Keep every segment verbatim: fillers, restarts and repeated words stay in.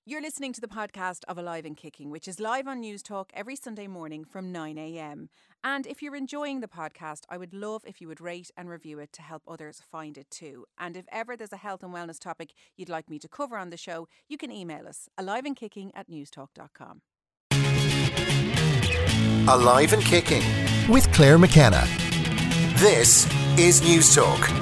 You're listening to the podcast of Alive and Kicking, which is live on News Talk every Sunday morning from nine a.m. And if you're enjoying the podcast, I would love if you would rate and review it to help others find it too. And if ever there's a health and wellness topic you'd like me to cover on the show, you can email us, aliveandkicking at newstalk dot com. Alive and Kicking with Claire McKenna. This is News Talk.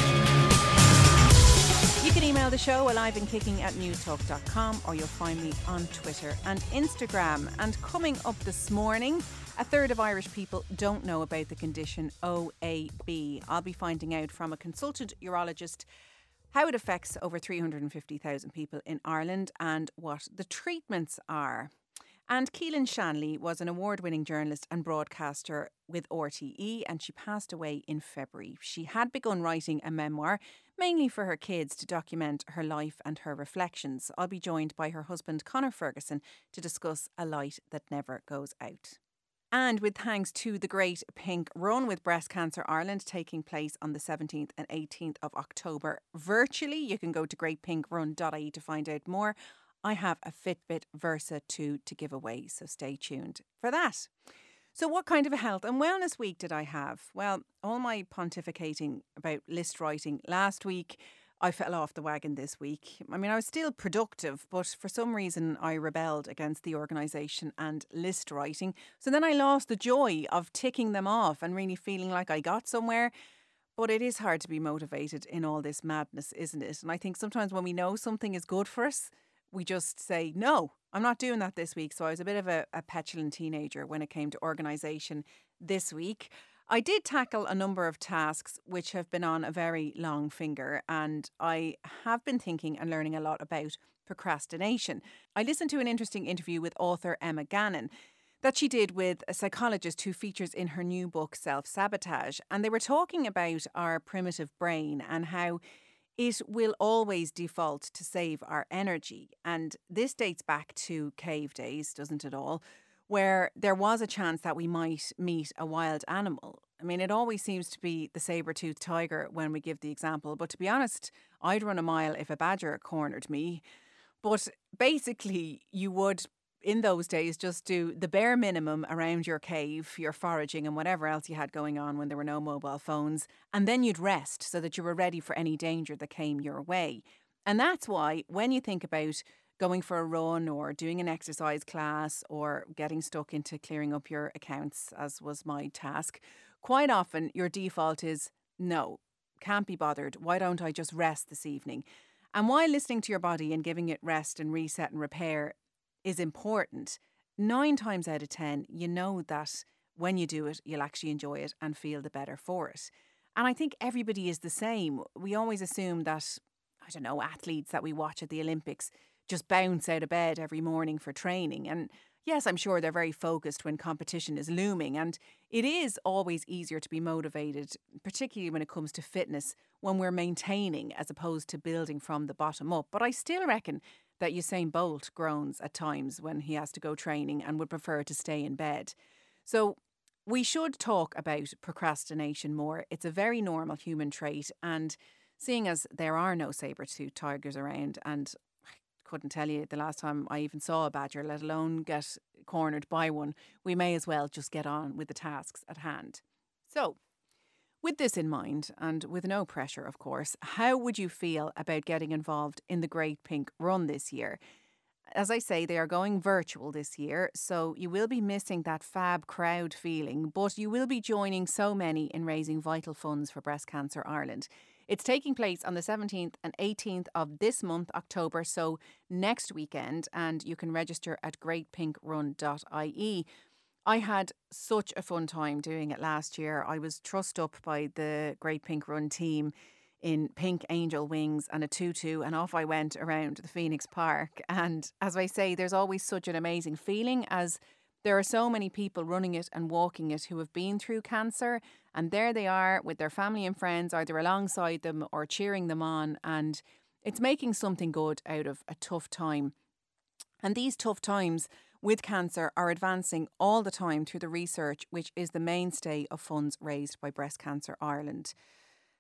You can email the show aliveandkicking at newstalk dot com, or you'll find me on Twitter and Instagram. And coming up this morning, a third of Irish people don't know about the condition O A B. I'll be finding out from a consultant urologist how it affects over three hundred fifty thousand people in Ireland and what the treatments are. And Keelan Shanley was an award-winning journalist and broadcaster with R T E, and she passed away in February. She had begun writing a memoir, mainly for her kids, to document her life and her reflections. I'll be joined by her husband, Conor Ferguson, to discuss A Light That Never Goes Out. And with thanks to the Great Pink Run with Breast Cancer Ireland taking place on the seventeenth and eighteenth of October virtually, you can go to great pink run dot I E to find out more. I have a Fitbit Versa two to give away, so stay tuned for that. So what kind of a health and wellness week did I have? Well, all my pontificating about list writing last week, I fell off the wagon this week. I mean, I was still productive, but for some reason I rebelled against the organisation and list writing. So then I lost the joy of ticking them off and really feeling like I got somewhere. But it is hard to be motivated in all this madness, isn't it? And I think sometimes when we know something is good for us, we just say, no, I'm not doing that this week. So I was a bit of a, a petulant teenager when it came to organisation this week. I did tackle a number of tasks which have been on a very long finger, and I have been thinking and learning a lot about procrastination. I listened to an interesting interview with author Emma Gannon that she did with a psychologist who features in her new book, Self-Sabotage. And they were talking about our primitive brain and how it will always default to save our energy. And this dates back to cave days, doesn't it all? Where there was a chance that we might meet a wild animal. I mean, it always seems to be the saber-toothed tiger when we give the example. But to be honest, I'd run a mile if a badger cornered me. But basically, you would, in those days, just do the bare minimum around your cave, your foraging and whatever else you had going on when there were no mobile phones. And then you'd rest so that you were ready for any danger that came your way. And that's why when you think about going for a run or doing an exercise class or getting stuck into clearing up your accounts, as was my task, quite often your default is, no, can't be bothered. Why don't I just rest this evening? And while listening to your body and giving it rest and reset and repair is important, nine times out of ten, you know that when you do it, you'll actually enjoy it and feel the better for it. And I think everybody is the same. We always assume that, I don't know, athletes that we watch at the Olympics just bounce out of bed every morning for training. And yes, I'm sure they're very focused when competition is looming. And it is always easier to be motivated, particularly when it comes to fitness, when we're maintaining as opposed to building from the bottom up. But I still reckon that Usain Bolt groans at times when he has to go training and would prefer to stay in bed. So we should talk about procrastination more. It's a very normal human trait. And seeing as there are no saber-toothed tigers around, and couldn't tell you the last time I even saw a badger, let alone get cornered by one, we may as well just get on with the tasks at hand. So, with this in mind, and with no pressure, of course, how would you feel about getting involved in the Great Pink Run this year? As I say, they are going virtual this year, so you will be missing that fab crowd feeling, but you will be joining so many in raising vital funds for Breast Cancer Ireland. It's taking place on the seventeenth and eighteenth of this month, October, so next weekend, and you can register at great pink run dot I E. I had such a fun time doing it last year. I was trussed up by the Great Pink Run team in pink angel wings and a tutu, and off I went around the Phoenix Park. And as I say, there's always such an amazing feeling, as there are so many people running it and walking it who have been through cancer, and there they are with their family and friends either alongside them or cheering them on, and it's making something good out of a tough time. And these tough times with cancer are advancing all the time through the research, which is the mainstay of funds raised by Breast Cancer Ireland.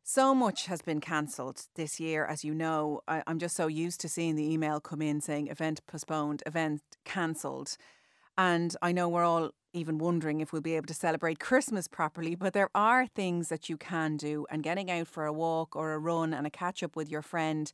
So much has been cancelled this year, as you know. I, I'm just so used to seeing the email come in saying event postponed, event cancelled. And I know we're all even wondering if we'll be able to celebrate Christmas properly, but there are things that you can do. And getting out for a walk or a run and a catch up with your friend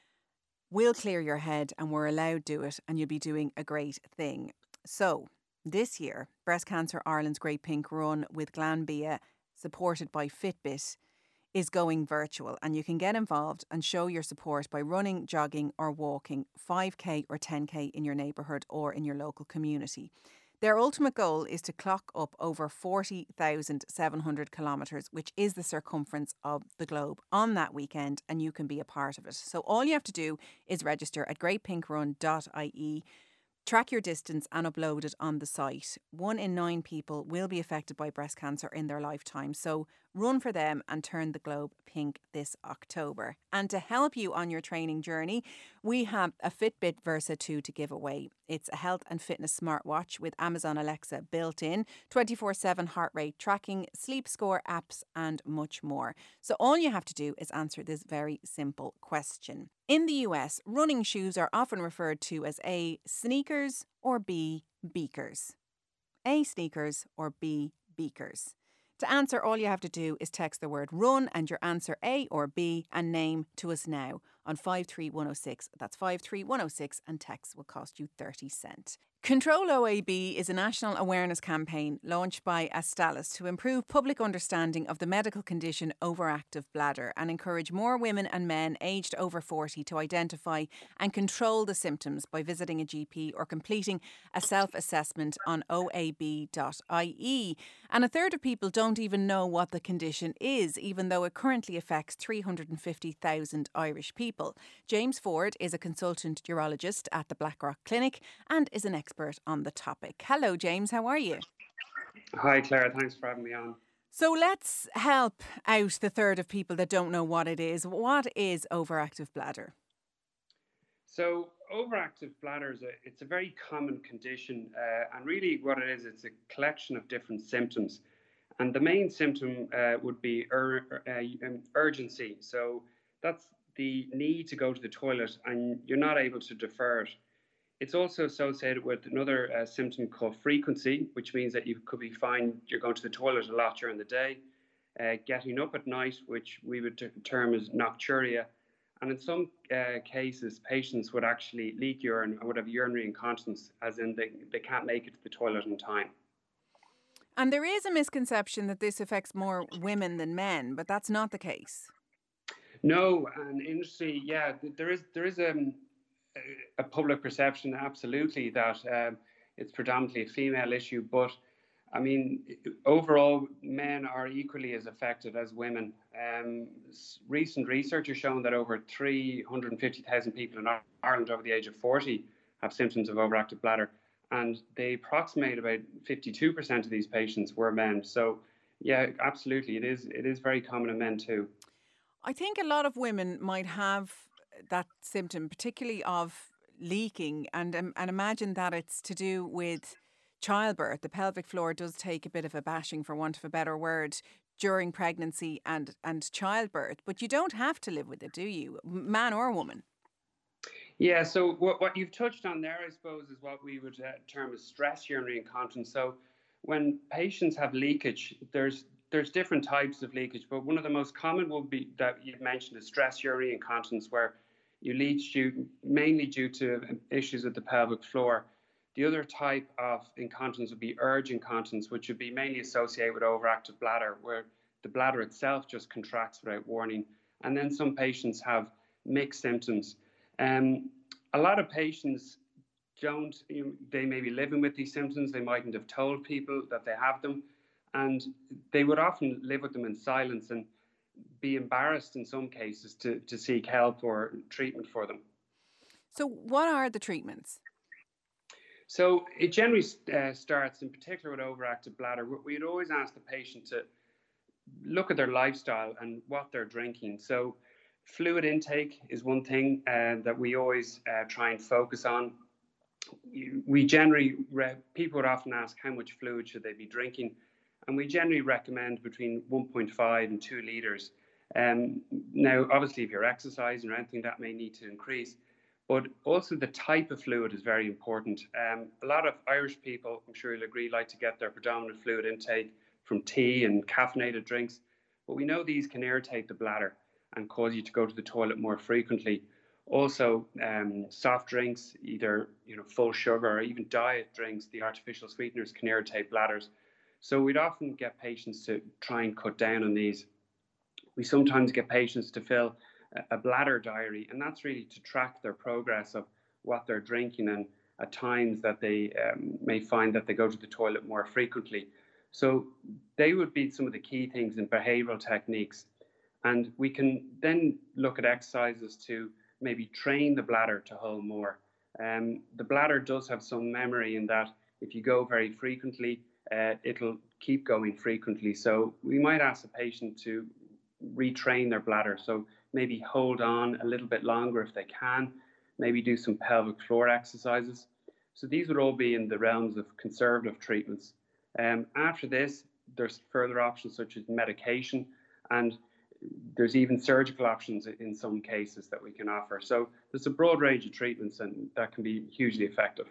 will clear your head, and we're allowed to do it, and you'll be doing a great thing. So this year, Breast Cancer Ireland's Great Pink Run with Glanbia, supported by Fitbit, is going virtual, and you can get involved and show your support by running, jogging or walking five K or ten K in your neighbourhood or in your local community. Their ultimate goal is to clock up over forty thousand seven hundred kilometres, which is the circumference of the globe, on that weekend, and you can be a part of it. So all you have to do is register at great pink run dot I E. Track your distance and upload it on the site. One in nine people will be affected by breast cancer in their lifetime. So run for them and turn the globe pink this October. And to help you on your training journey, we have a Fitbit Versa two to give away. It's a health and fitness smartwatch with Amazon Alexa built in, twenty-four seven heart rate tracking, sleep score apps and much more. So all you have to do is answer this very simple question. In the U S, running shoes are often referred to as A, sneakers or B, beakers. A, sneakers or B, beakers. To answer, all you have to do is text the word run and your answer A or B and name to us now on five three one oh six. That's five three one oh six, and text will cost you thirty cents. Control O A B is a national awareness campaign launched by Astellas to improve public understanding of the medical condition overactive bladder and encourage more women and men aged over forty to identify and control the symptoms by visiting a G P or completing a self-assessment on O A B dot I E. And a third of people don't even know what the condition is, even though it currently affects three hundred fifty thousand Irish people. James Ford is a consultant urologist at the Blackrock Clinic and is an expert on the topic. Hello, James. How are you? Hi, Claire. Thanks for having me on. So let's help out the third of people that don't know what it is. What is overactive bladder? So overactive bladder is a, it's a very common condition, uh, and really what it is, it's a collection of different symptoms. And the main symptom uh, would be ur- uh, um, urgency. So that's the need to go to the toilet and you're not able to defer it. It's also associated with another uh, symptom called frequency, which means that you could be fine, you're going to the toilet a lot during the day, uh, getting up at night, which we would t- term as nocturia. And in some uh, cases, patients would actually leak urine or would have urinary incontinence, as in they, they can't make it to the toilet in time. And there is a misconception that this affects more women than men, but that's not the case. No, and interestingly, yeah, there is there is a, a public perception, absolutely, that um, it's predominantly a female issue. But I mean, overall, men are equally as affected as women. Um, recent research has shown that over three hundred fifty thousand people in Ireland over the age of forty have symptoms of overactive bladder. And they approximate about fifty-two percent of these patients were men. So, yeah, absolutely, it is it is very common in men too. I think a lot of women might have that symptom, particularly of leaking, and um, and imagine that it's to do with childbirth. The pelvic floor does take a bit of a bashing, for want of a better word, during pregnancy and, and childbirth. But you don't have to live with it, do you, man or woman? Yeah, so what, what you've touched on there, I suppose, is what we would uh, term as stress urinary incontinence. So when patients have leakage, there's there's different types of leakage, but one of the most common will be that you've mentioned is stress urinary incontinence, where you leach due, mainly due to issues with the pelvic floor. The other type of incontinence would be urge incontinence, which would be mainly associated with overactive bladder, where the bladder itself just contracts without warning. And then some patients have mixed symptoms. Um, a lot of patients don't, you know, they may be living with these symptoms. They mightn't have told people that they have them. And they would often live with them in silence and be embarrassed in some cases to, to seek help or treatment for them. So what are the treatments? So it generally uh, starts, in particular with overactive bladder, we'd always ask the patient to look at their lifestyle and what they're drinking. So fluid intake is one thing uh, that we always uh, try and focus on. We generally, re- people would often ask how much fluid should they be drinking, and we generally recommend between one point five and two litres Um, now, obviously, if you're exercising or anything, that may need to increase. But also the type of fluid is very important. Um, a lot of Irish people, I'm sure you'll agree, like to get their predominant fluid intake from tea and caffeinated drinks. But we know these can irritate the bladder and cause you to go to the toilet more frequently. Also, um, soft drinks, either you know full sugar or even diet drinks, the artificial sweeteners can irritate bladders. So we'd often get patients to try and cut down on these. We sometimes get patients to fill a bladder diary, and that's really to track their progress of what they're drinking and at times that they um, may find that they go to the toilet more frequently. So they would be some of the key things in behavioral techniques. And we can then look at exercises to maybe train the bladder to hold more. Um, the bladder does have some memory in that if you go very frequently, uh, it'll keep going frequently. So we might ask a patient to retrain their bladder. So maybe hold on a little bit longer if they can, maybe do some pelvic floor exercises. So these would all be in the realms of conservative treatments. Um, after this, there's further options such as medication, and there's even surgical options in some cases that we can offer. So there's a broad range of treatments, and that can be hugely effective.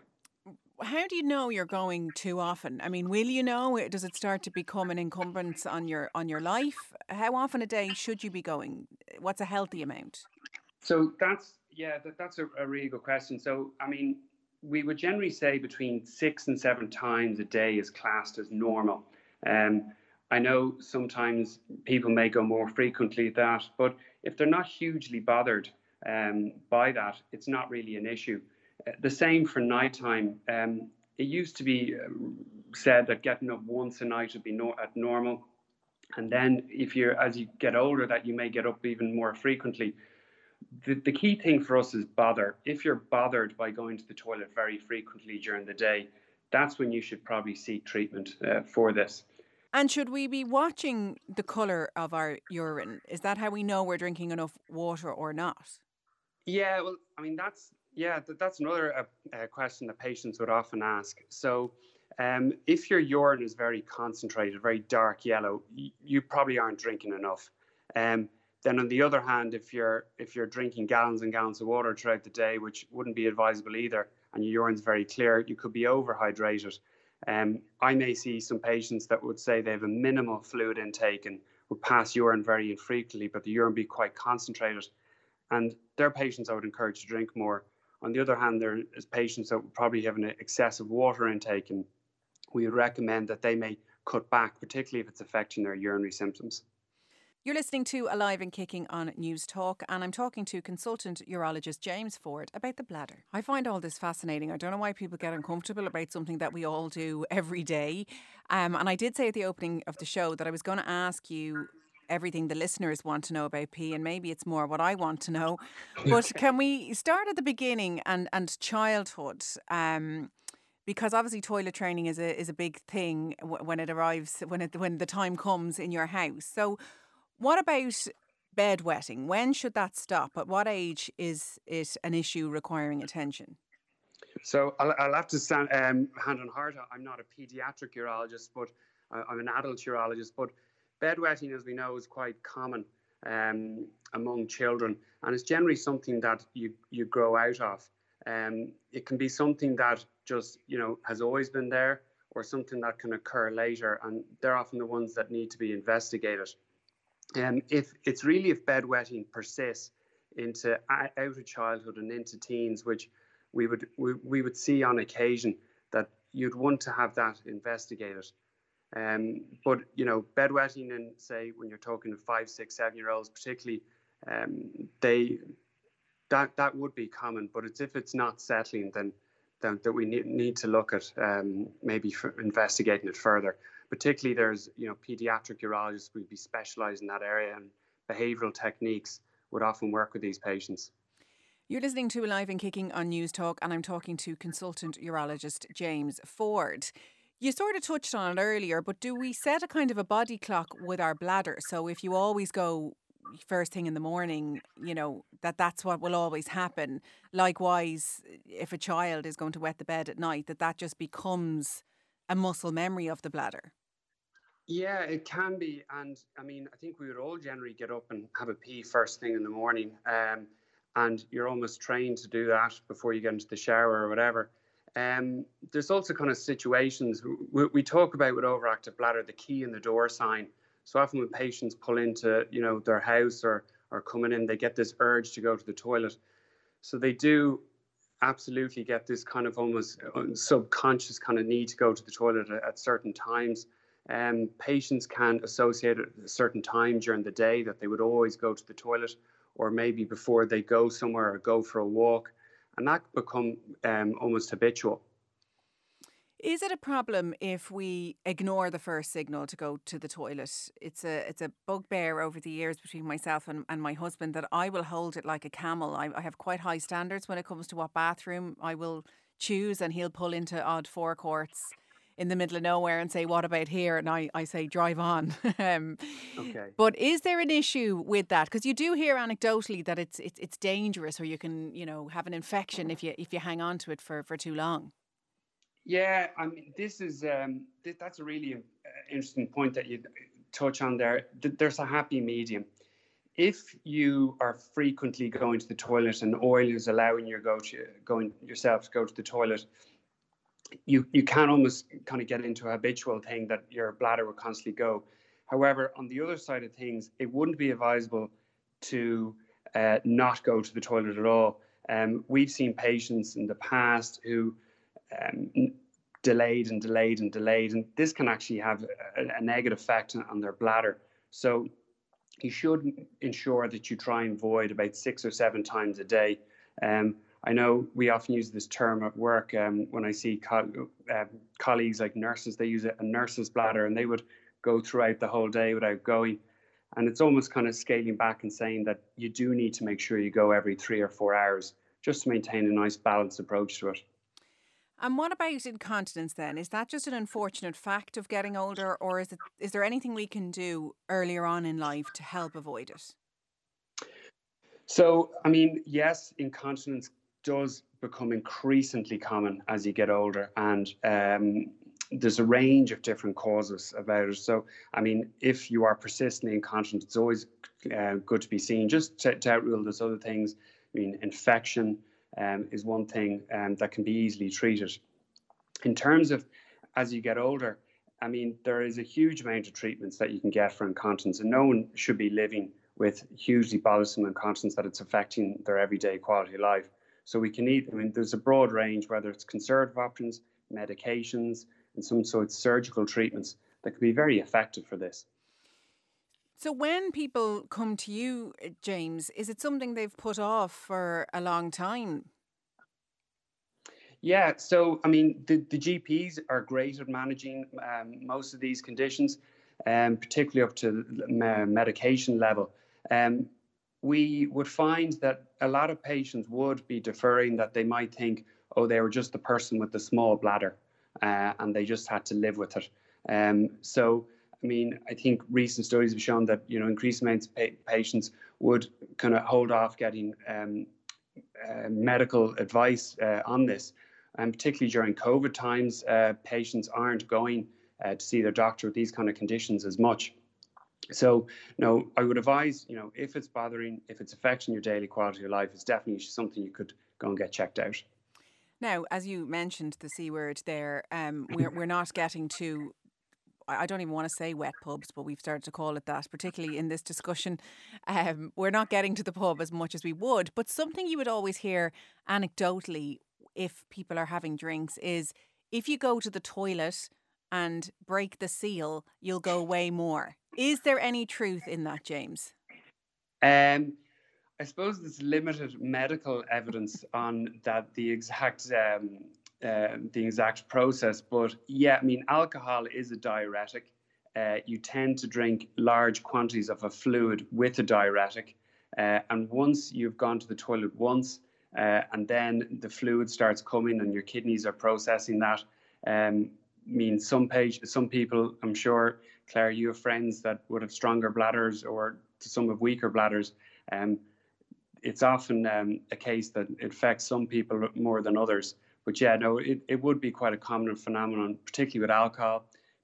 How do you know you're going too often? I mean, will you know? Does it start to become an encumbrance on your on your life? How often a day should you be going? What's a healthy amount? So that's, yeah, that, that's a, a really good question. So, I mean, we would generally say between six and seven times a day is classed as normal. Um, I know sometimes people may go more frequently than that, but if they're not hugely bothered um, by that, it's not really an issue. Uh, the same for nighttime. Um, it used to be um, said that getting up once a night would be no- at normal. And then if you're, as you get older, that you may get up even more frequently. The, the key thing for us is bother. If you're bothered by going to the toilet very frequently during the day, that's when you should probably seek treatment uh, for this. And should we be watching the colour of our urine? Is that how we know we're drinking enough water or not? Yeah, well, I mean, that's, yeah, that, that's another uh, uh, question that patients would often ask. So um, if your urine is very concentrated, very dark yellow, y- you probably aren't drinking enough. Um, then on the other hand, if you're if you're drinking gallons and gallons of water throughout the day, which wouldn't be advisable either, and your urine's very clear, you could be overhydrated. Um, I may see some patients that would say they have a minimal fluid intake and would pass urine very infrequently, but the urine be quite concentrated. And their patients I would encourage to drink more. On the other hand, there is patients that would probably have an excessive water intake, and we would recommend that they may cut back, particularly if it's affecting their urinary symptoms. You're listening to Alive and Kicking on News Talk, and I'm talking to consultant urologist James Ford about the bladder. I find all this fascinating. I don't know why people get uncomfortable about something that we all do every day. Um, and I did say at the opening of the show that I was going to ask you everything the listeners want to know about pee, and maybe it's more what I want to know. But can we start at the beginning and, and childhood? Um, because obviously toilet training is a is a big thing when it arrives, when it when the time comes in your house. So what about bedwetting? When should that stop? At what age is it an issue requiring attention? So I'll, I'll have to stand um, hand on heart. I'm not a pediatric urologist, but I'm an adult urologist. But bedwetting, as we know, is quite common um, among children, and it's generally something that you you grow out of. Um, it can be something that just you know has always been there, or something that can occur later, and they're often the ones that need to be investigated. Um, if it's really if bedwetting persists into out of childhood and into teens, which we would we, we would see on occasion, that you'd want to have that investigated. Um, but you know, bedwetting, and say when you're talking to five, six, seven year olds, particularly, um, they that that would be common. But it's if it's not settling, then then that we need, need to look at um, maybe for investigating it further. Particularly, there's you know pediatric urologists would be specialised in that area, and behavioural techniques would often work with these patients. You're listening to Alive and Kicking on News Talk, and I'm talking to consultant urologist James Ford. You sort of touched on it earlier, but do we set a kind of a body clock with our bladder? So if you always go first thing in the morning, you know, that that's what will always happen. Likewise, if a child is going to wet the bed at night, that that just becomes a muscle memory of the bladder. Yeah, it can be. And I mean, I think we would all generally get up and have a pee first thing in the morning. Um, and you're almost trained to do that before you get into the shower or whatever. Um, there's also kind of situations we, we talk about with overactive bladder, the key in the door sign. So often when patients pull into, you know, their house or, or coming in, they get this urge to go to the toilet. So they do absolutely get this kind of almost subconscious kind of need to go to the toilet at, at certain times. Um, patients can associate a certain time during the day that they would always go to the toilet, or maybe before they go somewhere or go for a walk, and that become um, almost habitual. Is it a problem if we ignore the first signal to go to the toilet? It's a it's a bugbear over the years between myself and, and my husband that I will hold it like a camel. I, I have quite high standards when it comes to what bathroom I will choose, and he'll pull into odd forecourts in the middle of nowhere and say, "What about here?" And I, I say, "Drive on." um, Okay. but is there an issue with that? Because you do hear anecdotally that it's it's it's dangerous, or you can, you know, have an infection if you if you hang on to it for, for too long. Yeah, I mean, this is um, th- that's a really uh, interesting point that you touch on there. Th- There's a happy medium. If you are frequently going to the toilet and oil is allowing you go to going yourself to go to the toilet, you you can almost kind of get into a habitual thing that your bladder will constantly go. However, on the other side of things, it wouldn't be advisable to uh, not go to the toilet at all. Um, we've seen patients in the past who um, delayed and delayed and delayed, and this can actually have a, a negative effect on their bladder. So you should ensure that you try and void about six or seven times a day. Um, I know we often use this term at work um, when I see co- uh, colleagues like nurses, they use a nurse's bladder and they would go throughout the whole day without going. And it's almost kind of scaling back and saying that you do need to make sure you go every three or four hours just to maintain a nice balanced approach to it. And what about incontinence then? Is that just an unfortunate fact of getting older, or is it is there anything we can do earlier on in life to help avoid it? So, I mean, yes, incontinence does become increasingly common as you get older, and um, there's a range of different causes about it. So, I mean, if you are persistently incontinent, it's always uh, good to be seen. Just to, to outrule those other things, I mean, infection um, is one thing um, that can be easily treated. In terms of as you get older, I mean, there is a huge amount of treatments that you can get for incontinence, and no one should be living with hugely bothersome incontinence that it's affecting their everyday quality of life. So we can eat, I mean, there's a broad range, whether it's conservative options, medications, and some sort of surgical treatments that can be very effective for this. So when people come to you, uh, James, is it something they've put off for a long time? Yeah, so I mean, the, the G Ps are great at managing um, most of these conditions, um, particularly up to me- medication level. Um, we would find that a lot of patients would be deferring that they might think, oh, they were just the person with the small bladder uh, and they just had to live with it. Um, so, I mean, I think recent studies have shown that, you know, increased amounts of pa- patients would kind of hold off getting um, uh, medical advice uh, on this. And particularly during COVID times, uh, patients aren't going uh, to see their doctor with these kind of conditions as much. So, no, I would advise, you know, if it's bothering, if it's affecting your daily quality of life, it's definitely something you could go and get checked out. Now, as you mentioned the C word there, um, we're we're not getting to. I don't even want to say wet pubs, but we've started to call it that, particularly in this discussion. Um, we're not getting to the pub as much as we would. But something you would always hear anecdotally if people are having drinks is if you go to the toilet and break the seal, you'll go way more. Is there any truth in that, James? Um, I suppose there's limited medical evidence on that the exact um, uh, the exact process, but yeah, I mean, alcohol is a diuretic. Uh, you tend to drink large quantities of a fluid with a diuretic, uh, and once you've gone to the toilet once, uh, and then the fluid starts coming, and your kidneys are processing that. Um, I mean, some page, some people, I'm sure, Claire, you have friends that would have stronger bladders, or some have weaker bladders. Um, it's often um, a case that it affects some people more than others. But yeah, no, it, it would be quite a common phenomenon, particularly with alcohol.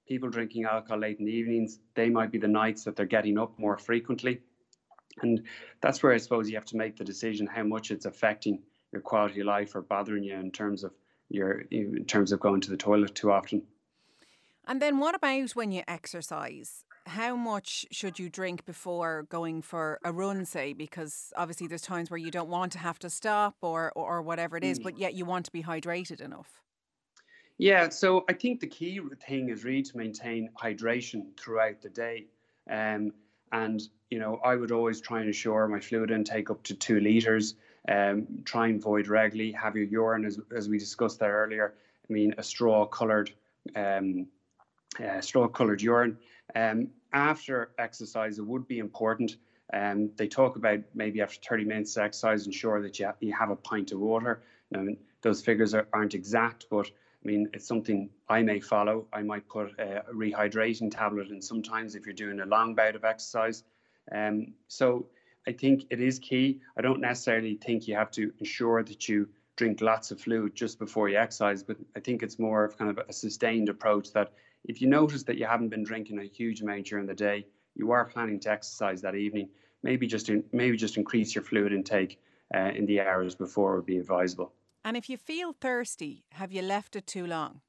people drinking alcohol late in the evenings, they might be the nights that they're getting up more frequently. And that's where I suppose you have to make the decision how much it's affecting your quality of life or bothering you in terms of your in terms of going to the toilet too often. And then what about when you exercise? How much should you drink before going for a run, say? Because obviously there's times where you don't want to have to stop or, or, or whatever it is, mm. but yet you want to be hydrated enough. Yeah, so I think the key thing is really to maintain hydration throughout the day. Um, and, you know, I would always try and ensure my fluid intake up to two litres, um, try and void regularly, have your urine, as, as we discussed there earlier. I mean, a straw-coloured um, uh, straw-coloured urine. Um, after exercise, it would be important. Um, they talk about maybe after thirty minutes of exercise, ensure that you, ha- you have a pint of water. Now, those figures are, aren't exact, but I mean, it's something I may follow. I might put a, a rehydrating tablet in sometimes if you're doing a long bout of exercise. Um, so I think it is key. I don't necessarily think you have to ensure that you drink lots of fluid just before you exercise, but I think it's more of kind of a sustained approach that if you notice that you haven't been drinking a huge amount during the day, you are planning to exercise that evening, maybe just in, maybe just increase your fluid intake uh, in the hours before would be advisable. And if you feel thirsty, have you left it too long?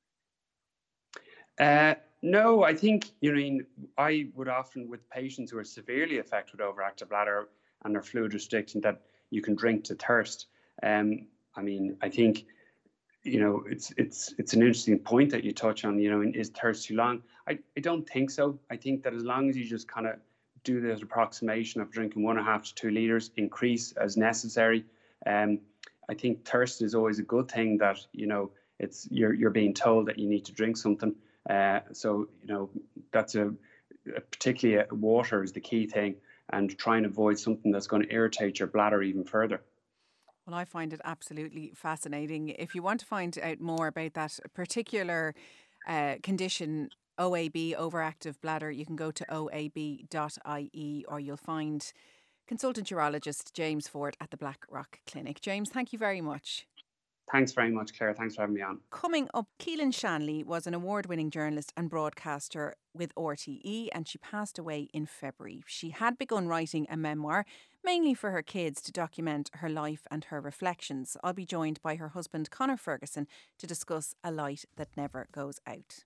Uh, no, I think, you know, I would often, with patients who are severely affected with overactive bladder and are fluid restricting, that you can drink to thirst. Um, I mean, I think, you know, it's it's it's an interesting point that you touch on, you know, is thirst too long? I, I don't think so. I think that as long as you just kind of do this approximation of drinking one and a half to two litres, increase as necessary. Um, I think thirst is always a good thing that, you know, it's you're you're being told that you need to drink something. Uh, so, you know, that's a, a particularly a, water is the key thing, and try and avoid something that's going to irritate your bladder even further. Well, I find it absolutely fascinating. If you want to find out more about that particular uh, condition, O A B, overactive bladder, you can go to O A B dot I E, or you'll find consultant urologist James Ford at the Blackrock Clinic. James, thank you very much. Thanks very much, Claire. Thanks for having me on. Coming up, Keelan Shanley was an award-winning journalist and broadcaster with R T E, and she passed away in February. She had begun writing a memoir, mainly for her kids, to document her life and her reflections. I'll be joined by her husband, Conor Ferguson, to discuss A Light That Never Goes Out.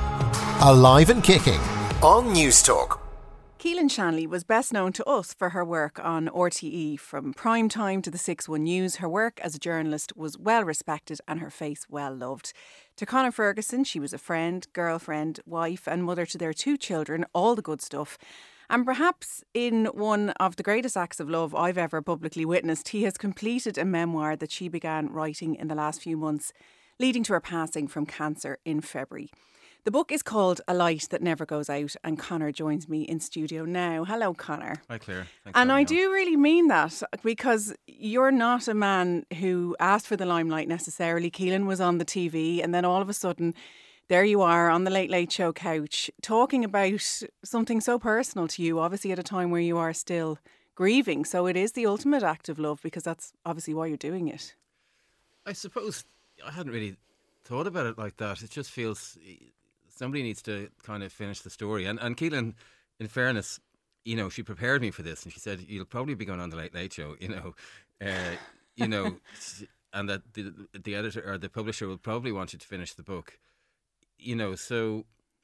Alive and Kicking on News Talk. Keelan Shanley was best known to us for her work on R T E. From prime time to the six one News, her work as a journalist was well respected and her face well loved. To Conor Ferguson, she was a friend, girlfriend, wife and mother to their two children, all the good stuff. And perhaps in one of the greatest acts of love I've ever publicly witnessed, he has completed a memoir that she began writing in the last few months, leading to her passing from cancer in February. The book is called A Light That Never Goes Out, and Conor joins me in studio now. Hello, Conor. Hi, Claire. Thanks and I on. do really mean that, because you're not a man who asked for the limelight necessarily. Keelan was on the T V, and then all of a sudden, there you are on the Late Late Show couch talking about something so personal to you, obviously at a time where you are still grieving. So it is the ultimate act of love, because that's obviously why you're doing it. I suppose I hadn't really thought about it like that. It just feels somebody needs to kind of finish the story. And and Keelan, in fairness, you know, she prepared me for this, and she said, you'll probably be going on the Late Late Show, you know, uh, you know, and that the the editor or the publisher will probably want you to finish the book, you know. So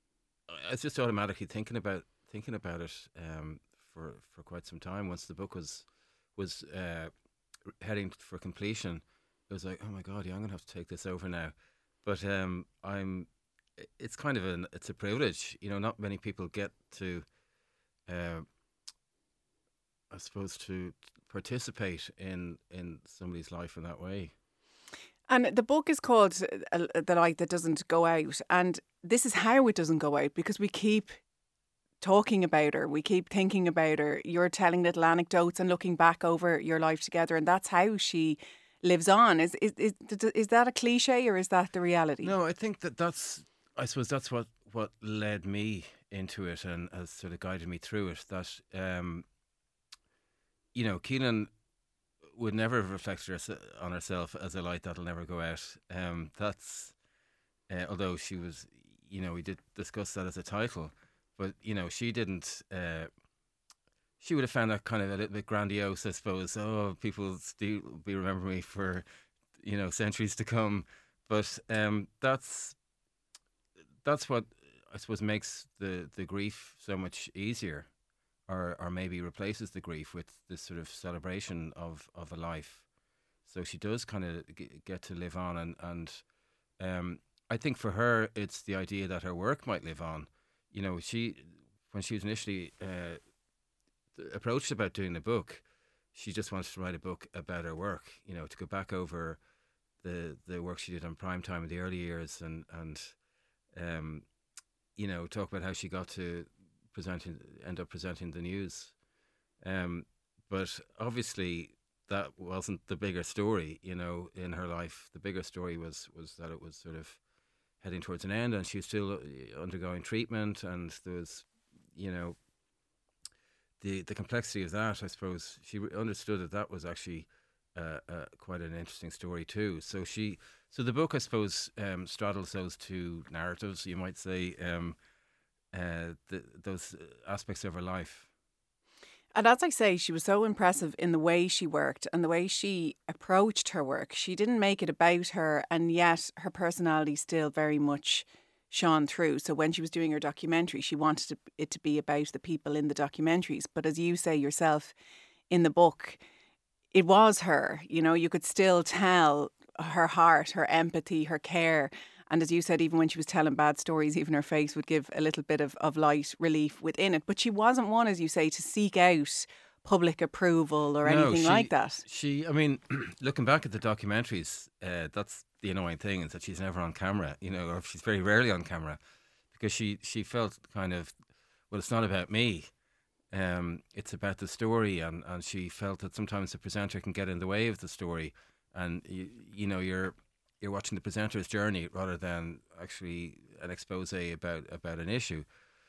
I was just automatically thinking about thinking about it um, for for quite some time. Once the book was was uh, heading for completion, it was like, oh my God, yeah, I'm going to have to take this over now. But um, I'm. It's kind of an it's a privilege, you know. Not many people get to, uh, I suppose, to participate in in somebody's life in that way. And the book is called uh, The Light That Doesn't Go Out, and this is how it doesn't go out, because we keep talking about her, we keep thinking about her. You're telling little anecdotes and looking back over your life together, and that's how she lives on. Is is is, is that a cliche, or is that the reality? No, I think that that's. I suppose that's what, what led me into it and has sort of guided me through it. That, um, you know, Keelan would never have reflected on herself as a light that'll never go out. Um, that's, uh, although she was, you know, we did discuss that as a title, but you know, she didn't. Uh, she would have found that kind of a little bit grandiose, I suppose. Oh, people still be remembering me for, you know, centuries to come. But um, that's that's what I suppose makes the, the grief so much easier, or or maybe replaces the grief with this sort of celebration of, of a life. So she does kind of g- get to live on, and and um, I think for her it's the idea that her work might live on. You know, she when she was initially uh, approached about doing the book, she just wanted to write a book about her work. You know, to go back over the the work she did on prime time in the early years, and and um, you know, talk about how she got to presenting, end up presenting the news. Um, but obviously that wasn't the bigger story, you know, in her life. The bigger story was was that it was sort of heading towards an end, and she was still undergoing treatment, and there was, you know, the the complexity of that. I suppose she understood that that was actually uh, uh, quite an interesting story too. So she, so the book, I suppose, um, straddles those two narratives, you might say, um, uh, the, those aspects of her life. And as I say, she was so impressive in the way she worked and the way she approached her work. She didn't make it about her, and yet her personality still very much shone through. So when she was doing her documentary, she wanted it to be about the people in the documentaries. But as you say yourself in the book, it was her. You know, you could still tell her heart, her empathy, her care. And as you said, even when she was telling bad stories, even her face would give a little bit of, of light relief within it. But she wasn't one, as you say, to seek out public approval or No, anything she, like that. She, I mean, looking back at the documentaries, uh, that's the annoying thing, is that she's never on camera, you know, or she's very rarely on camera, because she, she felt kind of, well, it's not about me. Um, it's about the story, and, and she felt that sometimes the presenter can get in the way of the story, and you, you know, you're you're watching the presenter's journey rather than actually an expose about about an issue.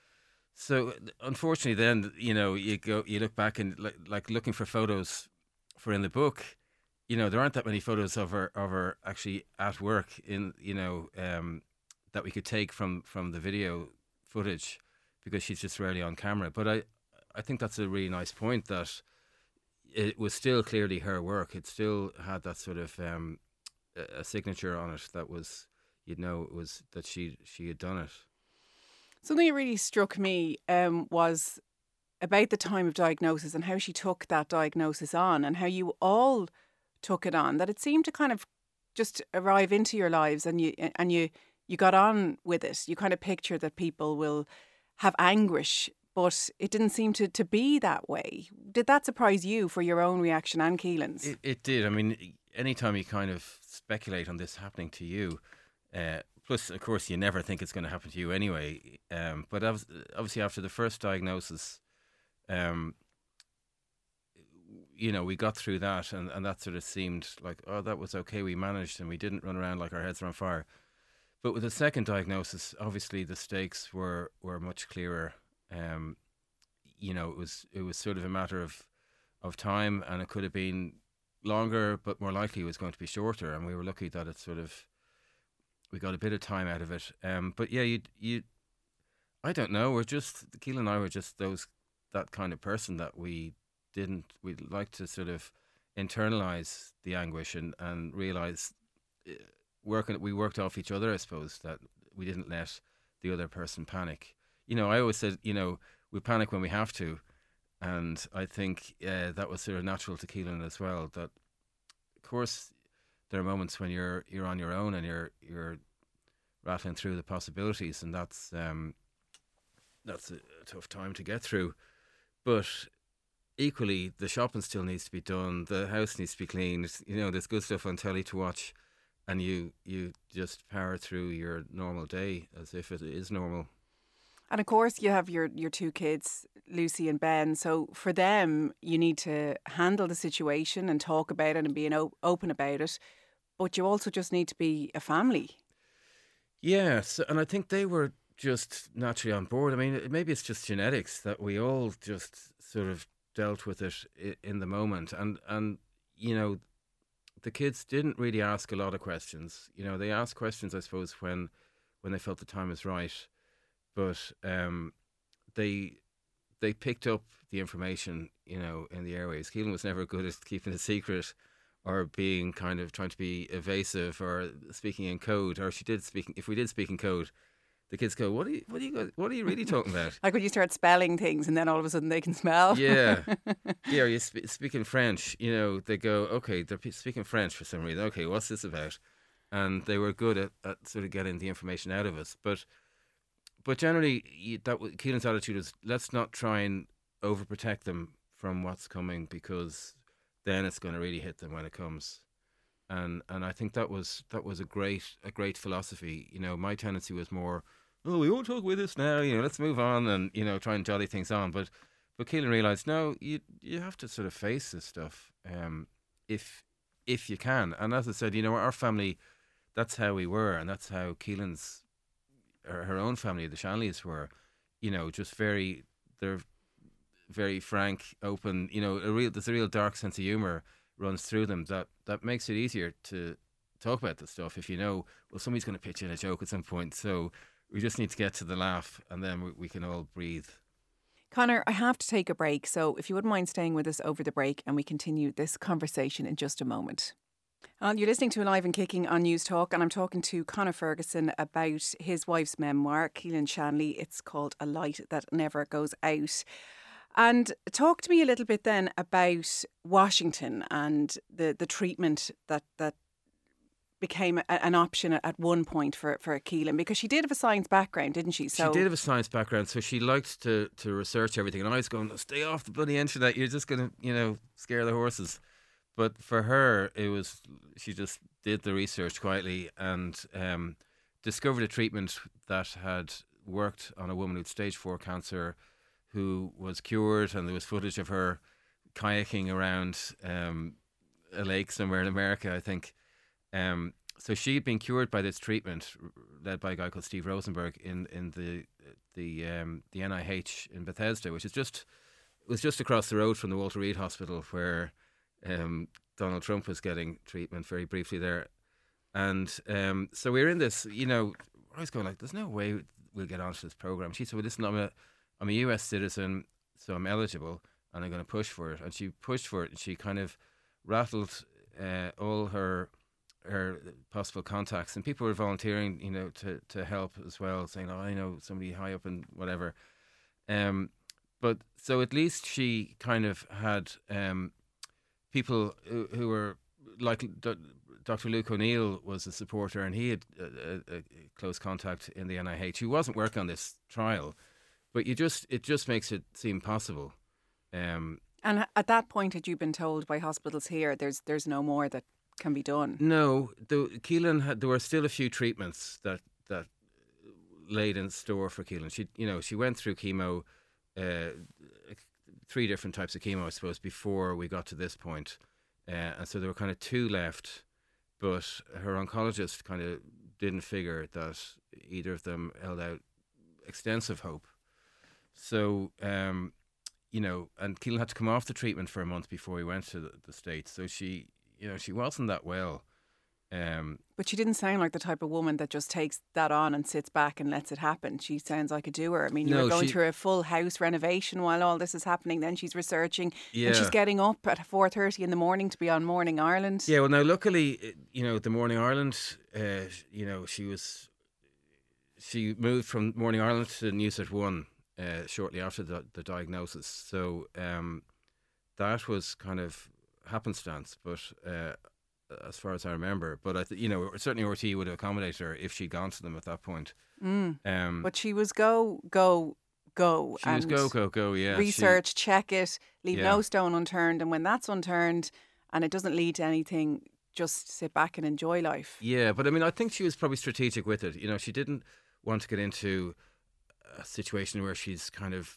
So unfortunately, then, you know, you go you look back and like, like looking for photos for in the book, you know, there aren't that many photos of her of her actually at work in, you know, um, that we could take from from the video footage, because she's just rarely on camera. But I I think that's a really nice point, that it was still clearly her work. It still had that sort of um, a signature on it that was, you'd know, it was that she she had done it. Something that really struck me um, was about the time of diagnosis and how she took that diagnosis on, and how you all took it on. That it seemed to kind of just arrive into your lives, and you and you you got on with it. You kind of picture that people will have anguish, but it didn't seem to, to be that way. Did that surprise you for your own reaction and Keelan's? It, it did. I mean, anytime you kind of speculate on this happening to you, uh, plus, of course, you never think it's going to happen to you anyway. Um, but obviously, after the first diagnosis, um, you know, we got through that, and, and that sort of seemed like, oh, that was okay. We managed, and we didn't run around like our heads were on fire. But with the second diagnosis, obviously, the stakes were, were much clearer. Um, you know, it was it was sort of a matter of of time, and it could have been longer, but more likely it was going to be shorter. And we were lucky that it sort of, we got a bit of time out of it. Um, but yeah, you you, I don't know. We're just, Keelan and I were just those that kind of person that we didn't we like to sort of internalize the anguish and and realize uh, working we worked off each other. I suppose that we didn't let the other person panic. You know, I always said, you know, we panic when we have to. And I think uh, that was sort of natural to Keelan as well. That, of course, there are moments when you're you're on your own and you're you're rattling through the possibilities, and that's um, that's a, a tough time to get through. But equally, the shopping still needs to be done. The house needs to be cleaned. You know, there's good stuff on telly to watch, and you you just power through your normal day as if it is normal. And of course, you have your, your two kids, Lucy and Ben. So for them, you need to handle the situation and talk about it and be o- open about it. But you also just need to be a family. Yes, and I think they were just naturally on board. I mean, maybe it's just genetics that we all just sort of dealt with it in the moment. And, and you know, the kids didn't really ask a lot of questions. You know, they asked questions, I suppose, when when they felt the time was right. But um, they they picked up the information, you know, in the airways. Keelan was never good at keeping a secret or being kind of trying to be evasive or speaking in code. Or she did speak. If we did speak in code, the kids go, "What are you? What are you? What are you really talking about?" Like when you start spelling things, and then all of a sudden they can smell. Yeah, yeah. Or you sp- speak in French. You know, they go, "Okay, they're p- speaking French for some reason. Okay, what's this about?" And they were good at, at sort of getting the information out of us. But but generally, you, that Keelan's attitude is, let's not try and overprotect them from what's coming, because then it's going to really hit them when it comes. And and I think that was that was a great a great philosophy. You know, my tendency was more, oh, we won't talk with this now. You know, let's move on and, you know, try and jolly things on. But but Keelan realised, no, you you have to sort of face this stuff, um, if if you can. And as I said, you know, our family, that's how we were, and that's how Keelan's her, her own family, the Shanleys, were. You know, just very they're very frank, open. You know, a real there's a real dark sense of humour runs through them that, that makes it easier to talk about this stuff if you know, well, somebody's going to pitch in a joke at some point. So we just need to get to the laugh, and then we, we can all breathe. Conor, I have to take a break, so if you wouldn't mind staying with us over the break, and we continue this conversation in just a moment. Uh, you're listening to Alive and Kicking on News Talk, and I'm talking to Conor Ferguson about his wife's memoir, Keelan Shanley. It's called A Light That Never Goes Out. And talk to me a little bit then about Washington and the, the treatment that, that became a, an option at one point for, for Keelan, because she did have a science background, didn't she? So she did have a science background, so she liked to, to research everything. And I was going, stay off the bloody internet, you're just going to, you know, scare the horses. But for her, it was, she just did the research quietly and um, discovered a treatment that had worked on a woman with stage four cancer who was cured, and there was footage of her kayaking around um, a lake somewhere in America, I think. Um, so she'd been cured by this treatment, led by a guy called Steve Rosenberg in in the the um, the N I H in Bethesda, which is just was just across the road from the Walter Reed Hospital, where um, Donald Trump was getting treatment very briefly there. And um, so we were in this, you know, I was going like, there's no way we'll get onto this program. She said, well, listen, I'm a I'm a U S citizen, so I'm eligible, and I'm going to push for it. And she pushed for it, and she kind of rattled uh, all her her possible contacts, and people were volunteering, you know, to, to help as well, saying, oh, I know somebody high up and whatever. Um, but so at least she kind of had um, people who, who were like Doctor Luke O'Neill was a supporter, and he had a, a, a close contact in the N I H who wasn't working on this trial. But you just it just makes it seem possible. Um, and at that point, had you been told by hospitals here, there's there's no more that can be done? No, the, Keelan had. There were still a few treatments that that laid in store for Keelan. She, you know, she went through chemo, uh, three different types of chemo, I suppose, before we got to this point, uh, and so there were kind of two left. But her oncologist kind of didn't figure that either of them held out extensive hope. So, um, you know, and Keelan had to come off the treatment for a month before we went to the, the States. So she, you know, she wasn't that well. Um, but she didn't sound like the type of woman that just takes that on and sits back and lets it happen. She sounds like a doer. I mean, you're no, going she, through a full house renovation while all this is happening. Then she's researching, yeah. and she's getting up at four thirty in the morning to be on Morning Ireland. Yeah, well, now luckily, you know, the Morning Ireland, uh, you know, she was, she moved from Morning Ireland to News at One. Uh, shortly after the, the diagnosis. So um, that was kind of happenstance, but uh, as far as I remember. But, I th- you know, certainly R T E would have accommodated her if she'd gone to them at that point. Mm. Um, but she was go, go, go. She and was go, go, go, yeah. Research, she, check it, leave yeah. no stone unturned. And when that's unturned and it doesn't lead to anything, just sit back and enjoy life. Yeah, but I mean, I think she was probably strategic with it. You know, she didn't want to get into a situation where she's kind of,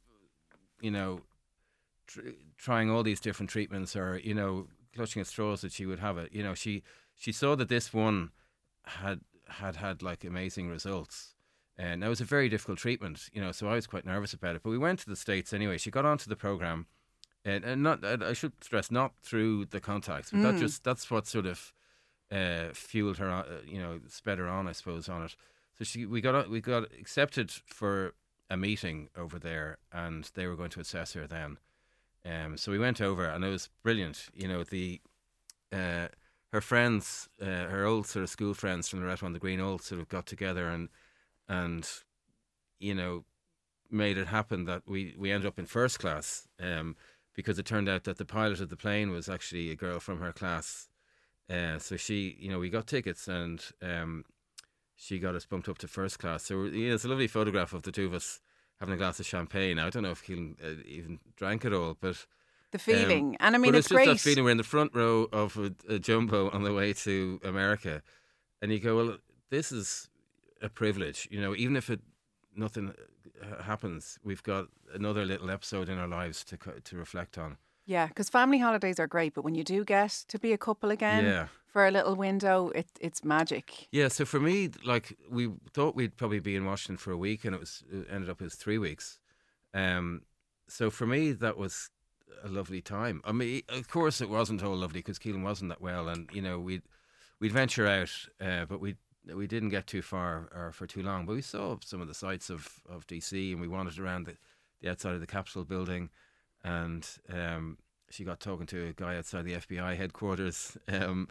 you know, tr- trying all these different treatments, or, you know, clutching at straws that she would have it. You know, she she saw that this one had had had like amazing results, and that was a very difficult treatment. You know, so I was quite nervous about it. But we went to the States anyway. She got onto the program, and, and not I should stress, not through the contacts, but mm. that just that's what sort of uh, fueled her, uh, you know, sped her on, I suppose, on it. So she, we got we got accepted for a meeting over there, and they were going to assess her then. Um, so we went over, and it was brilliant. You know, the uh, her friends, uh, her old sort of school friends from the Loretto on the Green, all sort of got together and and you know made it happen that we we ended up in first class. Um, because it turned out that the pilot of the plane was actually a girl from her class. Uh, so she, you know, we got tickets, and um, she got us bumped up to first class. So you know, it's a lovely photograph of the two of us having a glass of champagne. I don't know if he uh, even drank it all, but the feeling. Um, and I mean, but it's, it's great. just that feeling. We're in the front row of a, a jumbo on the way to America, and you go, well, this is a privilege. You know, even if it nothing happens, we've got another little episode in our lives to to reflect on. Yeah, because family holidays are great, but when you do get to be a couple again yeah. for a little window, it it's magic. Yeah, so for me, like, we thought we'd probably be in Washington for a week, and it was it ended up as three weeks. Um, so for me, that was a lovely time. I mean, of course, it wasn't all lovely because Keelan wasn't that well, and you know, we'd we'd venture out, uh, but we. We didn't get too far or for too long, but we saw some of the sights of, of D C, and we wandered around the, the outside of the Capitol building, and um, she got talking to a guy outside the F B I headquarters. Um,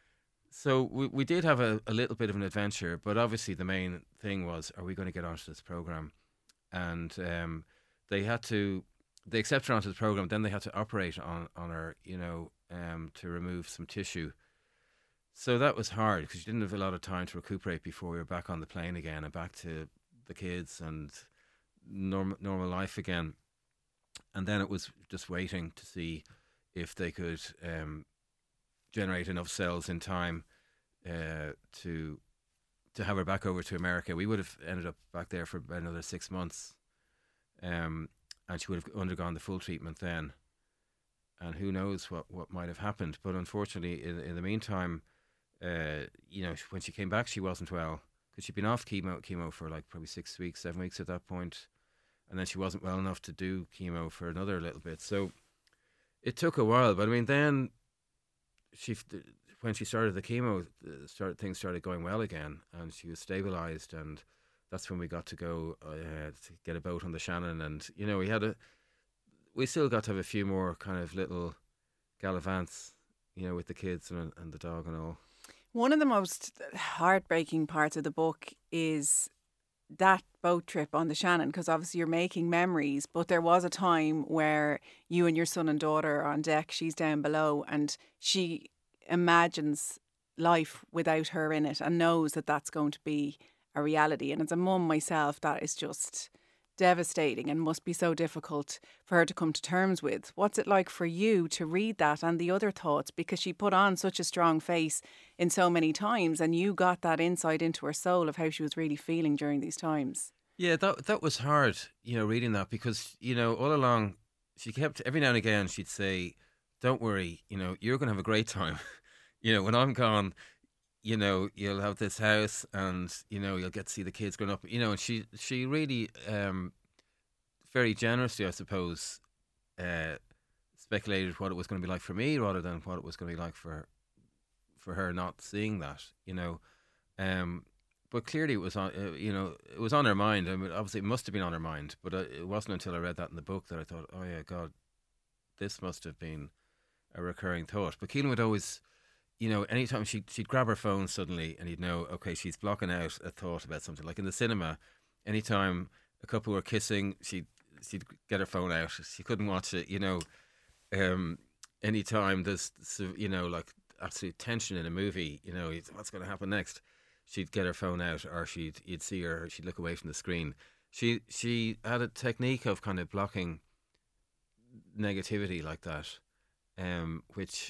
so we, we did have a, a little bit of an adventure, but obviously the main thing was, are we going to get onto this program? And um, they had to, they accepted her onto the program, then they had to operate on, on her, you know, um, to remove some tissue. So that was hard because you didn't have a lot of time to recuperate before we were back on the plane again and back to the kids and normal normal life again. And then it was just waiting to see if they could um, generate enough cells in time uh, to to have her back over to America. We would have ended up back there for about another six months, um, and she would have undergone the full treatment then. And who knows what, what might have happened. But unfortunately, in, in the meantime, Uh, you know, when she came back, she wasn't well because she'd been off chemo chemo for like probably six weeks, seven weeks at that point, and then she wasn't well enough to do chemo for another little bit. So it took a while, but I mean, then she, when she started the chemo, started things started going well again, and she was stabilised, and that's when we got to go uh, to get a boat on the Shannon, and you know, we had a, we still got to have a few more kind of little gallivants, you know, with the kids and and the dog and all. One of the most heartbreaking parts of the book is that boat trip on the Shannon, because obviously you're making memories, but there was a time where you and your son and daughter are on deck, she's down below, and she imagines life without her in it and knows that that's going to be a reality. And as a mum myself, that is just devastating and must be so difficult for her to come to terms with. What's it like for you to read that and the other thoughts? Because she put on such a strong face in so many times, and you got that insight into her soul of how she was really feeling during these times. Yeah, that that was hard, you know, reading that, because, you know, all along she kept, every now and again she'd say, don't worry, you know, you're going to have a great time. You know, when I'm gone, you know, you'll have this house and, you know, you'll get to see the kids growing up, you know, and she, she really, um, very generously, I suppose, uh, speculated what it was going to be like for me rather than what it was going to be like for, for her not seeing that, you know. Um, but clearly it was on, uh, you know, it was on her mind. I mean, obviously it must have been on her mind, but uh, it wasn't until I read that in the book that I thought, oh yeah, God, this must have been a recurring thought. But Keelan would always, you know, anytime she'd, she'd grab her phone suddenly and he'd know, okay, she's blocking out a thought about something. Like in the cinema, anytime a couple were kissing, she'd, she'd get her phone out. She couldn't watch it, you know. Um, anytime there's, you know, like absolute tension in a movie, you know, what's going to happen next? She'd get her phone out, or she'd, you'd see her, she'd look away from the screen. She, she had a technique of kind of blocking negativity like that, um, which,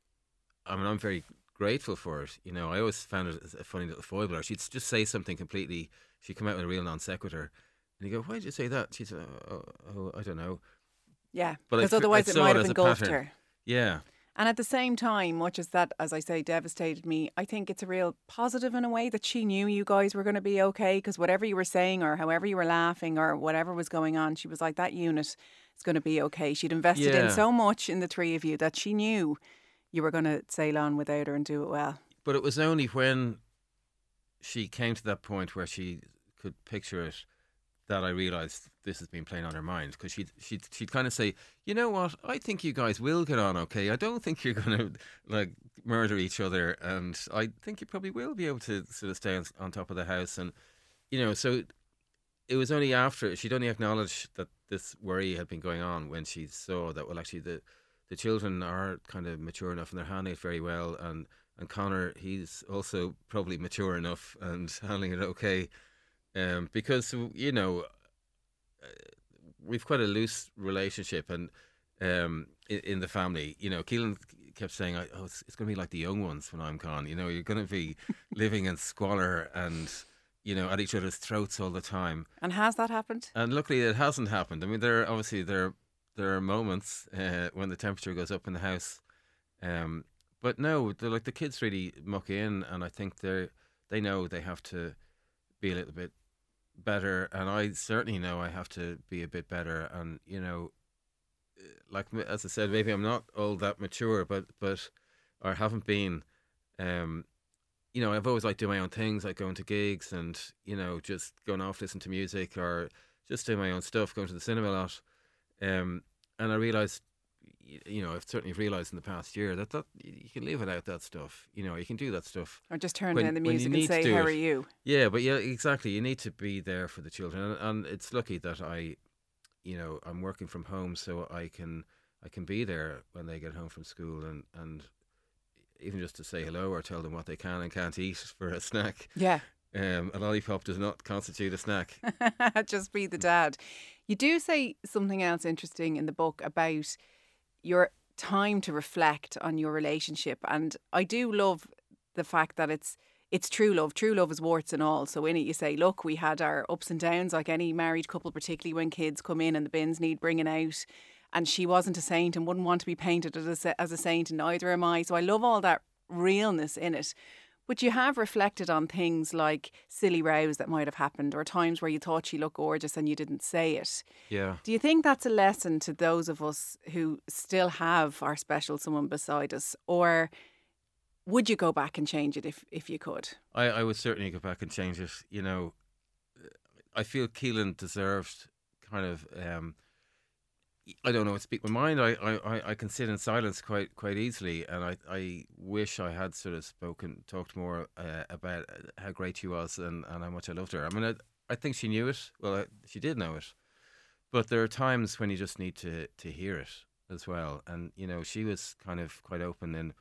I mean, I'm very grateful for it. You know, I always found it a funny little foible. She'd just say something completely, she'd come out with a real non sequitur, and you go, why did you say that? She'd say, oh, oh, oh I don't know. Yeah, but because I, otherwise I it might have it engulfed her. Yeah. And at the same time, much as that, as I say, devastated me, I think it's a real positive in a way that she knew you guys were going to be okay, because whatever you were saying or however you were laughing or whatever was going on, she was like, that unit is going to be okay. She'd invested yeah. in so much in the three of you that she knew you were going to sail on without her and do it well. But it was only when she came to that point where she could picture it, that I realised this has been playing on her mind, because she'd, she'd, she'd kind of say, you know what, I think you guys will get on okay. I don't think you're going to like murder each other, and I think you probably will be able to sort of stay on, on top of the house. And, you know, so it was only after, she'd only acknowledged that this worry had been going on when she saw that, well, actually the, the children are kind of mature enough and they're handling it very well. And, and Conor, he's also probably mature enough and handling it okay. Um, because, you know, we've quite a loose relationship, and um, in, in the family, you know, Keelan kept saying, oh, it's, it's going to be like the young ones when I'm gone. You know, you're going to be living in squalor and, you know, at each other's throats all the time. And has that happened? And luckily it hasn't happened. I mean, there are obviously there, there are moments uh, when the temperature goes up in the house. Um, but no, like the kids really muck in, and I think they they know they have to be a little bit better, and I certainly know I have to be a bit better. And, you know, like as I said, maybe I'm not all that mature, but but or haven't been. Um, you know, I've always liked doing my own things, like going to gigs and, you know, just going off listening to music or just doing my own stuff, going to the cinema a lot. Um, and I realised, you know, I've certainly realised in the past year that, that you can live without that stuff. You know, you can do that stuff. Or just turn when, down the music and say, how are you? Yeah, but yeah, exactly. You need to be there for the children. And, and it's lucky that I, you know, I'm working from home, so I can I can be there when they get home from school, and, and even just to say hello or tell them what they can and can't eat for a snack. Yeah. Um, a lollipop does not constitute a snack. Just be the dad. You do say something else interesting in the book about your time to reflect on your relationship, and I do love the fact that it's it's true love. True love is warts and all. So in it you say, look, we had our ups and downs like any married couple, particularly when kids come in and the bins need bringing out, and she wasn't a saint and wouldn't want to be painted as a, as a saint, and neither am I. So I love all that realness in it. But you have reflected on things like silly rows that might have happened, or times where you thought she looked gorgeous and you didn't say it. Yeah. Do you think that's a lesson to those of us who still have our special someone beside us? Or would you go back and change it if, if you could? I, I would certainly go back and change it. You know, I feel Keelan deserved kind of... Um, I don't know, to speak my mind. I, I, I can sit in silence quite quite easily, and I, I wish I had sort of spoken, talked more uh, about how great she was and, and how much I loved her. I mean, I, I think she knew it. Well, I, she did know it. But there are times when you just need to, to hear it as well. And, you know, she was kind of quite open in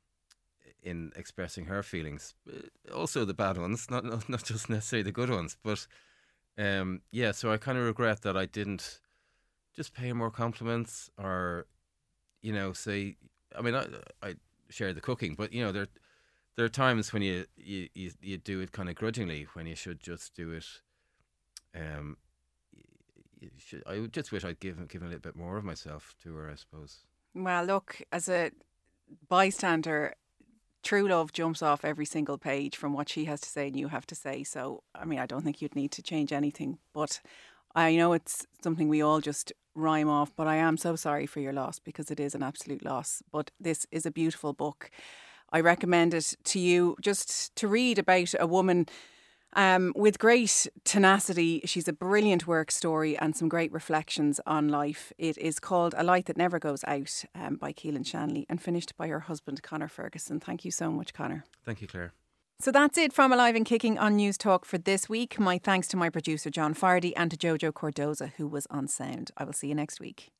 in expressing her feelings. Also the bad ones, not not, not just necessarily the good ones. But, um, yeah, so I kind of regret that I didn't just pay more compliments, or, you know, say, I mean, I, I share the cooking, but, you know, there there are times when you, you, you, you do it kind of grudgingly, when you should just do it. Um, you should, I just wish I'd given, given a little bit more of myself to her, I suppose. Well, look, as a bystander, true love jumps off every single page from what she has to say and you have to say. So, I mean, I don't think you'd need to change anything, but I know it's something we all just rhyme off, but I am so sorry for your loss, because it is an absolute loss. But this is a beautiful book. I recommend it to you just to read about a woman um, with great tenacity. She's a brilliant work story and some great reflections on life. It is called A Light That Never Goes Out um, by Keelan Shanley, and finished by her husband, Conor Ferguson. Thank you so much, Conor. Thank you, Claire. So that's it from Alive and Kicking on News Talk for this week. My thanks to my producer John Fardy and to Jojo Cordoza, who was on sound. I will see you next week.